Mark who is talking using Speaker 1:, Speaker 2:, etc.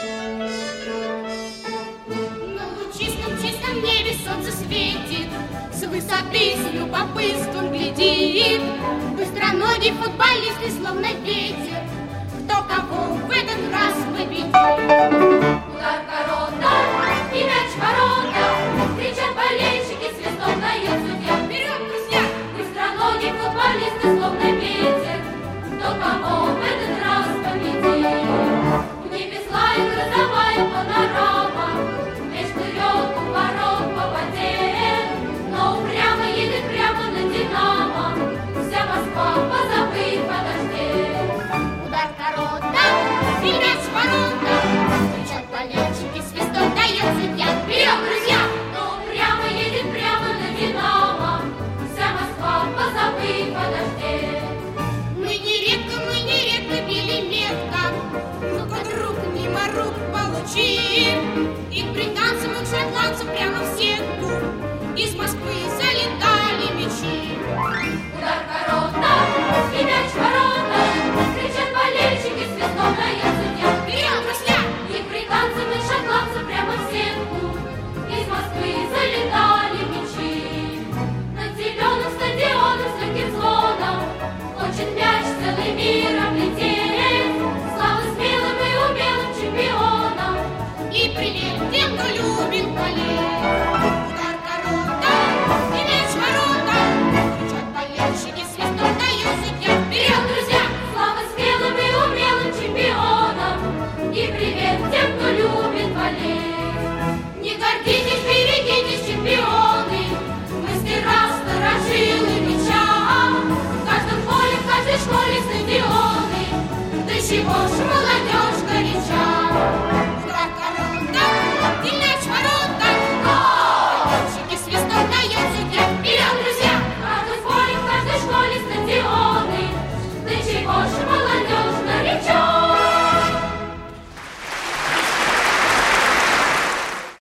Speaker 1: На лучистом чистом небе солнце светит, с высоты с любопытством глядит. Быстроногий футболист и словно ветер, кто кого в этот раз победит.
Speaker 2: Удар ворота и мяч в ворота, кричат болельщики, свистом дает судья.
Speaker 1: Вперед, друзья!
Speaker 2: Быстроногий футболист и словно ветер, кто кого в этот раз победит. В небе злая грозовая панорама, мяч плывет у ворот по воде, но упрямо едет прямо на Динамо, вся Москва позабыв о дожде.
Speaker 1: Удар ворота и мяч в ворота.